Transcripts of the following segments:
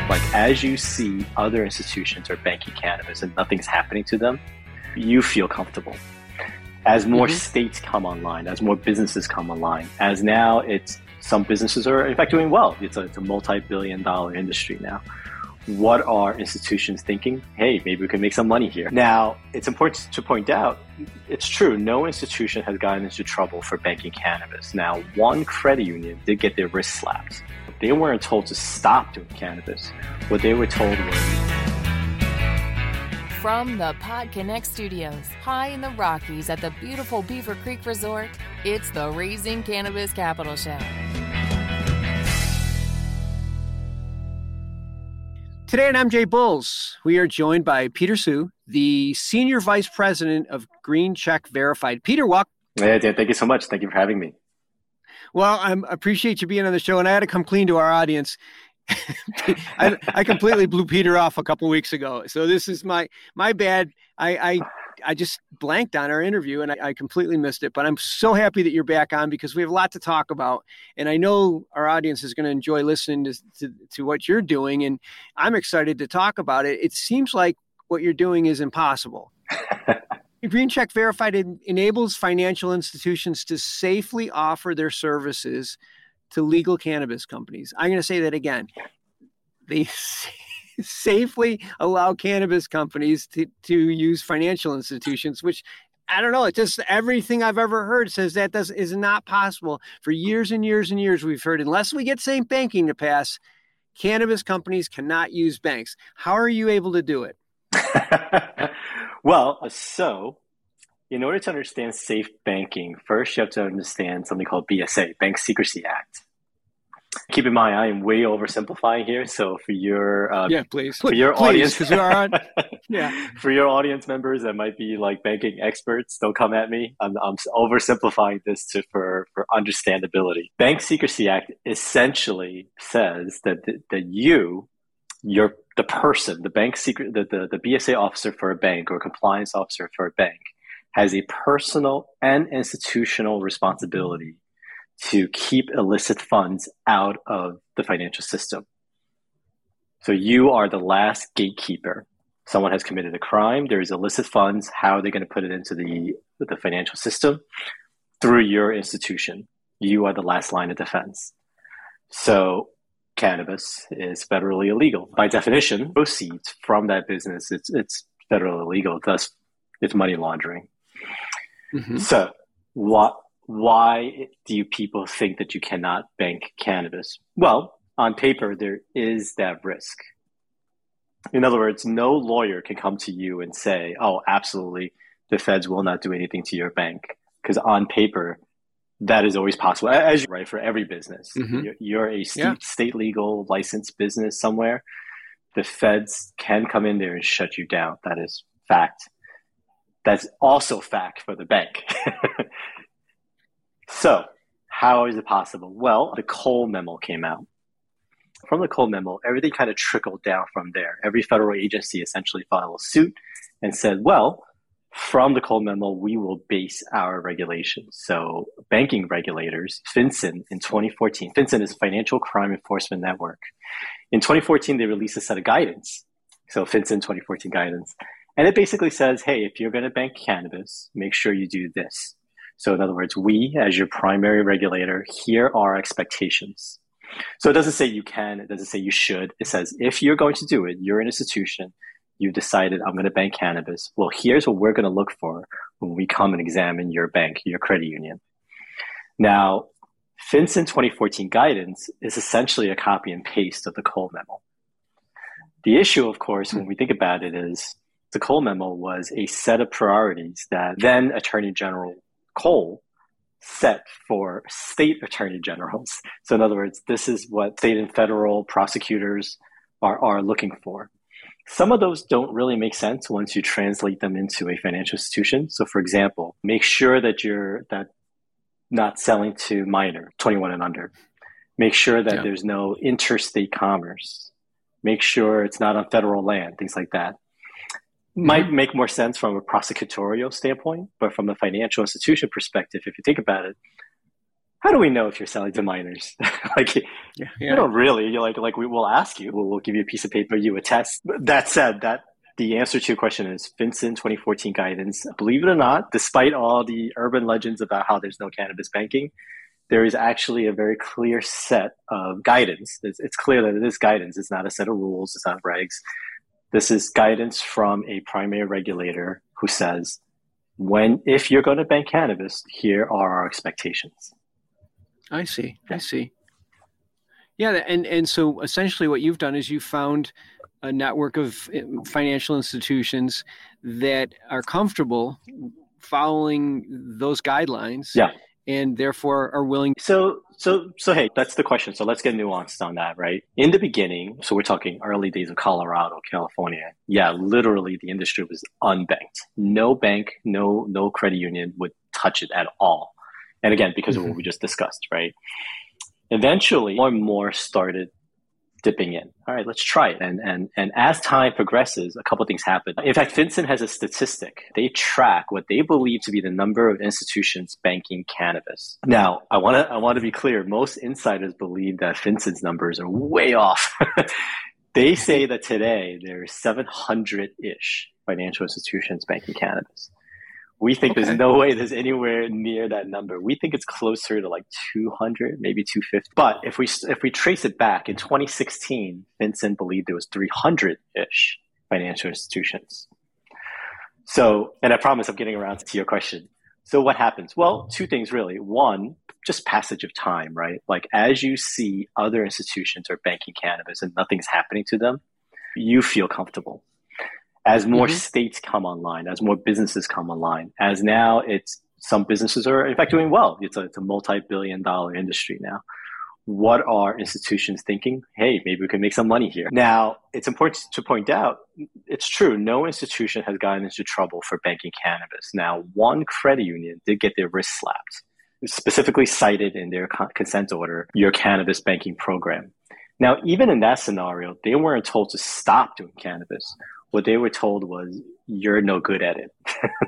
Like as you see other institutions are banking cannabis and nothing's happening to them, you feel comfortable. As more states come online, as more businesses come online, as now some businesses are in fact doing well. It's a multi-billion-dollar industry now. What are institutions thinking? Hey, maybe we can make some money here. Now, it's important to point out, it's true, no institution has gotten into trouble for banking cannabis. Now, one credit union did get their wrist slapped. They weren't told to stop doing cannabis. What they were told was... From the PodConnect Studios, high in the Rockies at the beautiful Beaver Creek Resort, it's the Raising Cannabis Capital Show. Today at MJ Bulls, we are joined by Peter Su, the Senior Vice President of Green Check Verified. Peter, welcome. Yeah, Dan, thank you so much. Thank you for having me. Well, I appreciate you being on the show, and I had to come clean to our audience. I completely blew Peter off a couple weeks ago, so this is my bad. I just blanked on our interview, and I completely missed it. But I'm so happy that you're back on because we have a lot to talk about, and I know our audience is going to enjoy listening to what you're doing, and I'm excited to talk about it. It seems like what you're doing is impossible. Green Check Verified enables financial institutions to safely offer their services to legal cannabis companies. I'm going to say that again. They safely allow cannabis companies to use financial institutions, which I don't know. It's just everything I've ever heard says that is not possible. For years and years and years, we've heard unless we get safe banking to pass, cannabis companies cannot use banks. How are you able to do it? Well, so in order to understand safe banking, first you have to understand something called BSA, Bank Secrecy Act. Keep in mind, I am way oversimplifying here. So for your audience, because we are on, for your audience members that might be like banking experts, don't come at me. I'm oversimplifying this for understandability. Bank Secrecy Act essentially says that you're the person, the BSA officer for a bank or compliance officer for a bank has a personal and institutional responsibility to keep illicit funds out of the financial system. So you are the last gatekeeper. Someone has committed a crime. There's illicit funds. How are they going to put it into the financial system? Through your institution. You are the last line of defense. So cannabis is federally illegal. By definition, proceeds from that business, it's federally illegal. Thus, it's money laundering. Mm-hmm. So why do people think that you cannot bank cannabis? Well, on paper, there is that risk. In other words, no lawyer can come to you and say, oh, absolutely, the feds will not do anything to your bank. Because on paper, that is always possible, as you're right, for every business. Mm-hmm. You're a state legal licensed business somewhere. The feds can come in there and shut you down. That is fact. That's also fact for the bank. So how is it possible? Well, the Cole memo came out. From the Cole memo, everything kind of trickled down from there. Every federal agency essentially filed a suit and said, well, from the Cole memo, we will base our regulations. So banking regulators, FinCEN in 2014, FinCEN is a Financial Crime Enforcement Network. In 2014, they released a set of guidance. So FinCEN 2014 guidance. And it basically says, hey, if you're going to bank cannabis, make sure you do this. So in other words, we, as your primary regulator, here are our expectations. So it doesn't say you can, it doesn't say you should. It says, if you're going to do it, you're an institution, you've decided I'm going to bank cannabis. Well, here's what we're going to look for when we come and examine your bank, your credit union. Now, FinCEN 2014 guidance is essentially a copy and paste of the Cole memo. The issue, of course, when we think about it is the Cole memo was a set of priorities that then Attorney General Cole set for state attorney generals. So in other words, this is what state and federal prosecutors are looking for. Some of those don't really make sense once you translate them into a financial institution. So for example, make sure that you're not selling to minor, 21 and under. Make sure that there's no interstate commerce. Make sure it's not on federal land, things like that. Might make more sense from a prosecutorial standpoint, but from a financial institution perspective, if you think about it, how do we know if you're selling to minors? Like, we don't really. You're like we will ask you. We'll give you a piece of paper, you attest. That said, that the answer to your question is FinCEN 2014 guidance. Believe it or not, despite all the urban legends about how there's no cannabis banking, there is actually a very clear set of guidance. It's clear that it is guidance. It's not a set of rules. It's not regs. This is guidance from a primary regulator who says, if you're going to bank cannabis, here are our expectations. I see. Yeah. And so essentially what you've done is you found a network of financial institutions that are comfortable following those guidelines. Yeah. And therefore are willing. So hey, that's the question. So let's get nuanced on that, right? In the beginning, so we're talking early days of Colorado, California. Yeah, literally the industry was unbanked. No bank, no credit union would touch it at all. And again, because of what we just discussed, right? Eventually, more and more started dipping in. All right, let's try it. And as time progresses, a couple of things happen. In fact, FinCEN has a statistic. They track what they believe to be the number of institutions banking cannabis. Now, I want to be clear. Most insiders believe that FinCEN's numbers are way off. They say that today there are 700-ish financial institutions banking cannabis. We think there's no way there's anywhere near that number. We think it's closer to like 200, maybe 250. But if we trace it back, in 2016, FinCEN believed there was 300-ish financial institutions. So, and I promise I'm getting around to your question. So what happens? Well, two things really. One, just passage of time, right? Like as you see other institutions are banking cannabis and nothing's happening to them, you feel comfortable. As more states come online, as more businesses come online, as now some businesses are in fact doing well. It's a multi-billion-dollar industry now. What are institutions thinking? Hey, maybe we can make some money here. Now, it's important to point out, it's true, no institution has gotten into trouble for banking cannabis. Now, one credit union did get their wrist slapped, specifically cited in their consent order, your cannabis banking program. Now, even in that scenario, they weren't told to stop doing cannabis. What they were told was, you're no good at it.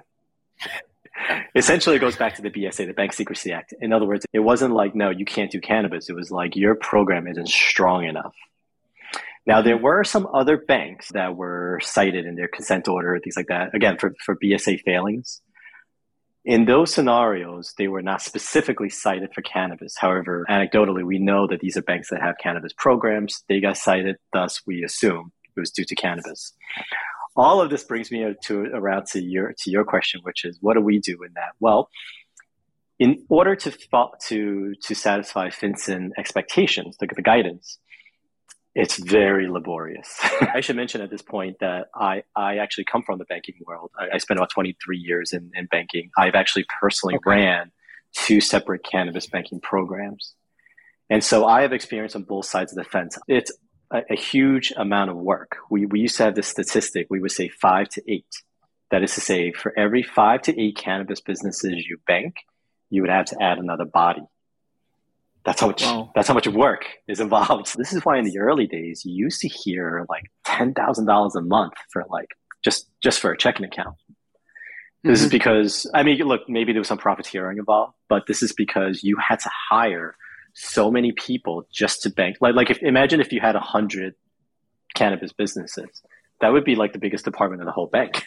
Essentially, it goes back to the BSA, the Bank Secrecy Act. In other words, it wasn't like, no, you can't do cannabis. It was like, your program isn't strong enough. Now, there were some other banks that were cited in their consent order, things like that, again, for BSA failings. In those scenarios, they were not specifically cited for cannabis. However, anecdotally, we know that these are banks that have cannabis programs. They got cited, thus we assume it was due to cannabis. All of this brings me around to your question, which is, what do we do in that? Well, in order to satisfy FinCEN expectations, the guidance, it's very laborious. I should mention at this point that I actually come from the banking world. I spent about 23 years in banking. I've actually personally ran 2 separate cannabis banking programs. And so I have experience on both sides of the fence. It's a huge amount of work. We used to have this statistic. We would say 5 to 8. That is to say, for every 5 to 8 cannabis businesses you bank, you would have to add another body. That's how much work is involved. This is why in the early days, you used to hear like $10,000 a month for like just for a checking account. This is because, I mean, look, maybe there was some profiteering involved, but this is because you had to hire so many people just to bank. Imagine if you had 100 cannabis businesses, that would be like the biggest department of the whole bank.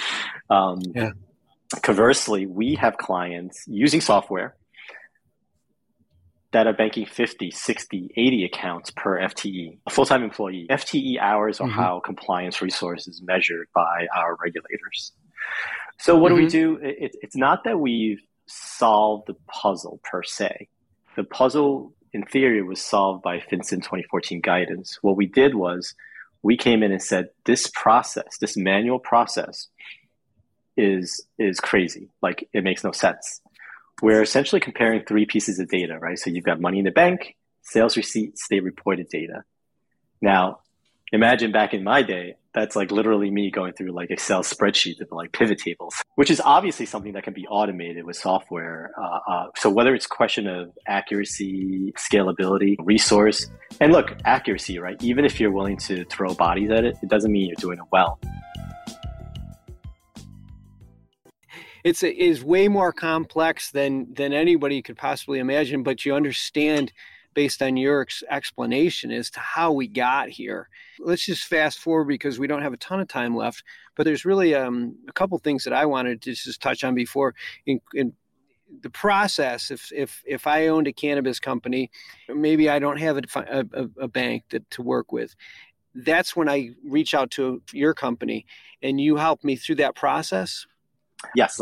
Conversely, we have clients using software that are banking 50, 60, 80 accounts per FTE, a full-time employee. FTE hours are how compliance resources measured by our regulators. So what do we do? It's not that we've solved the puzzle per se. The puzzle, in theory, was solved by FinCEN 2014 guidance. What we did was we came in and said, this process, this manual process is crazy. Like, it makes no sense. We're essentially comparing 3 pieces of data, right? So you've got money in the bank, sales receipts, state reported data. Now, imagine back in my day, that's like literally me going through like Excel spreadsheets of like pivot tables, which is obviously something that can be automated with software. So whether it's a question of accuracy, scalability, resource, and look, accuracy, right? Even if you're willing to throw bodies at it, it doesn't mean you're doing it well. it is way more complex than anybody could possibly imagine, but you understand based on your explanation as to how we got here. Let's just fast forward because we don't have a ton of time left, but there's really a couple things that I wanted to just touch on before in the process. If I owned a cannabis company, maybe I don't have a bank to work with. That's when I reach out to your company and you help me through that process. Yes.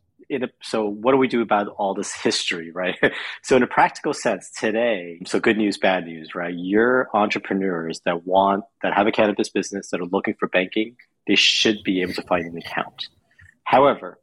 So what do we do about all this history, right? So in a practical sense today, so good news, bad news, right? Your entrepreneurs that have a cannabis business that are looking for banking, they should be able to find an account. However,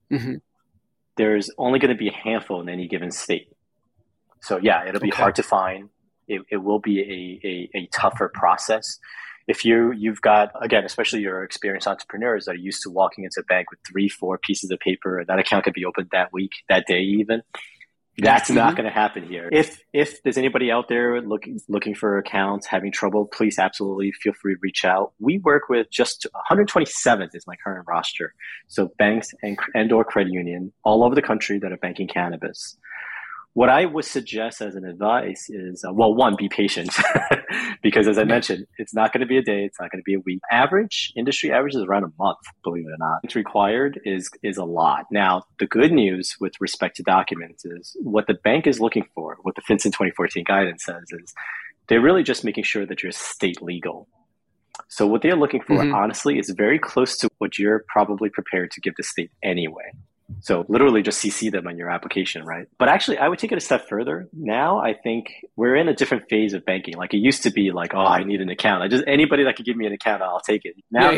there's only going to be a handful in any given state. So yeah, it'll be hard to find. It will be a tougher process. If you've got, again, especially your experienced entrepreneurs that are used to walking into a bank with 3-4 pieces of paper, and that account could be opened that week, that day even, that's not going to happen here. If there's anybody out there looking for accounts, having trouble, please absolutely feel free to reach out. We work with just 127 is my current roster. So banks and or credit union all over the country that are banking cannabis. What I would suggest as an advice is, one, be patient because as I mentioned, it's not going to be a day. It's not going to be a week. Industry average is around a month, believe it or not. What's required is a lot. Now, the good news with respect to documents is what the bank is looking for, what the FinCEN 2014 guidance says is they're really just making sure that you're state legal. So what they're looking for, honestly, is very close to what you're probably prepared to give the state anyway. So literally just CC them on your application, right? But actually, I would take it a step further. Now, I think we're in a different phase of banking. Like it used to be like, I need an account. Anybody that could give me an account, I'll take it. Now,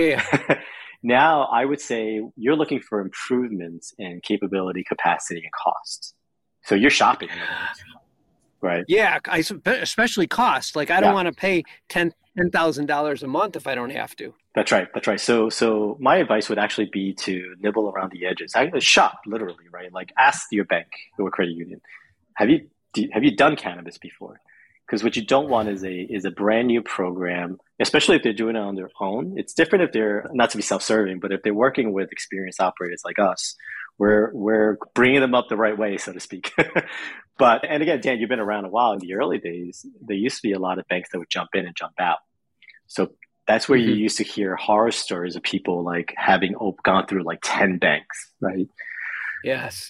now I would say you're looking for improvements in capability, capacity, and cost. So you're shopping, right? Yeah, especially cost. Like I don't want to pay $10,000 a month if I don't have to. That's right. So my advice would actually be to nibble around the edges. Shop, literally, right? Like ask your bank or credit union, have you done cannabis before? Because what you don't want is a brand new program, especially if they're doing it on their own. It's different if they're, not to be self-serving, but if they're working with experienced operators like us, we're bringing them up the right way, so to speak. And again, Dan, you've been around a while. In the early days, there used to be a lot of banks that would jump in and jump out. So that's where you used to hear horror stories of people like having gone through like 10 banks, right? Yes.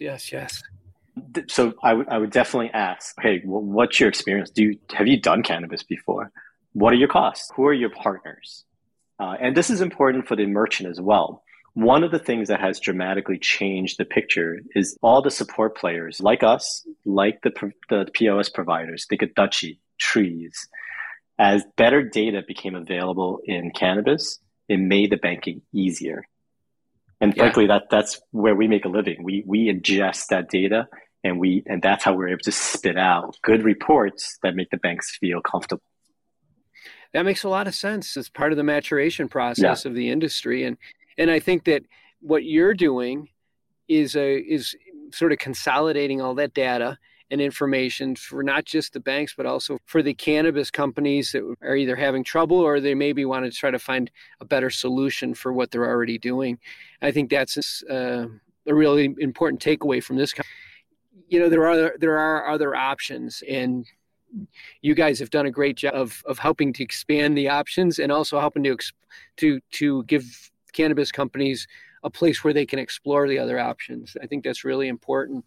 So I would definitely ask, hey, what's your experience? Have you done cannabis before? What are your costs? Who are your partners? And this is important for the merchant as well. One of the things that has dramatically changed the picture is all the support players like us, like the POS providers, think of Dutchie, Trees. As better data became available in cannabis, it made the banking easier. And frankly, that's where we make a living. We ingest that data and that's how we're able to spit out good reports that make the banks feel comfortable. That makes a lot of sense. It's part of the maturation process of the industry. And I think that what you're doing is sort of consolidating all that data and information for not just the banks, but also for the cannabis companies that are either having trouble or they maybe want to try to find a better solution for what they're already doing. I think that's a really important takeaway from this. There are other options, and you guys have done a great job of helping to expand the options and also helping to give cannabis companies a place where they can explore the other options. I think that's really important.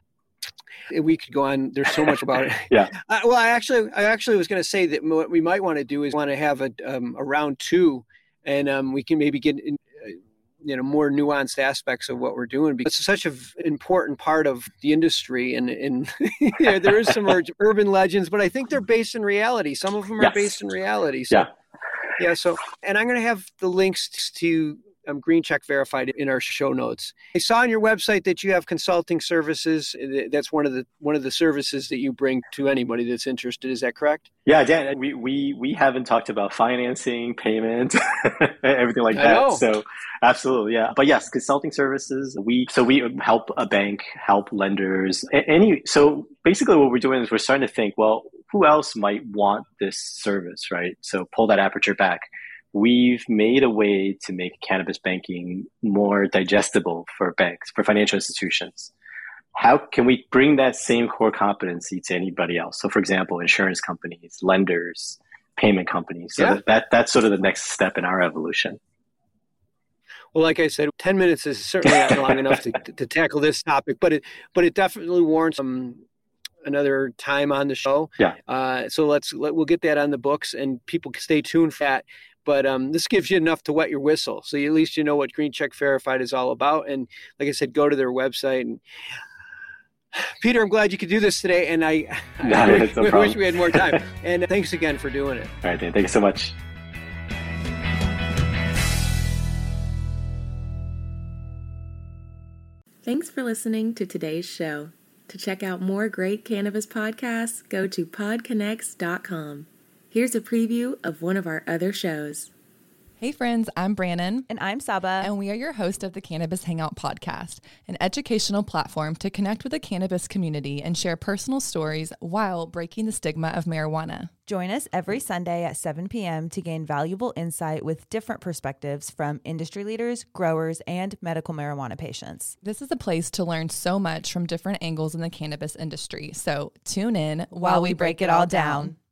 We could go on. There's so much about it. I actually was going to say that what we might want to do is want to have a round two, and we can maybe get in, more nuanced aspects of what we're doing, because it's such an important part of the industry. And there is some urban legends, but I think they're based in reality. Some of them are based in reality. So, So, and I'm going to have the links to Green Check Verified in our show notes. I saw on your website that you have consulting services. That's one of the services that you bring to anybody that's interested. Is that correct? Yeah, Dan, we haven't talked about financing, payment, everything like that. I know. So absolutely, yeah. But yes, consulting services. We help a bank, help lenders. So basically, what we're doing is we're starting to think, well, who else might want this service, right? So pull that aperture back. we've made a way to make cannabis banking more digestible for banks, for financial institutions. How can we bring that same core competency to anybody else? So, for example, insurance companies, lenders, payment companies. So that's sort of the next step in our evolution. Well, like I said, 10 minutes is certainly not long enough to tackle this topic, but it definitely warrants another time on the show. Yeah. So we'll get that on the books, and people can stay tuned for that. But this gives you enough to wet your whistle. So at least you know what Green Check Verified is all about. And like I said, go to their website. And Peter, I'm glad you could do this today. And I wish we had more time. And thanks again for doing it. All right, Dan. Thank you so much. Thanks for listening to today's show. To check out more great cannabis podcasts, go to podconnects.com. Here's a preview of one of our other shows. Hey friends, I'm Brannon. And I'm Saba. And we are your host of the Cannabis Hangout podcast, an educational platform to connect with the cannabis community and share personal stories while breaking the stigma of marijuana. Join us every Sunday at 7 p.m. to gain valuable insight with different perspectives from industry leaders, growers, and medical marijuana patients. This is a place to learn so much from different angles in the cannabis industry. So tune in while we break it all down.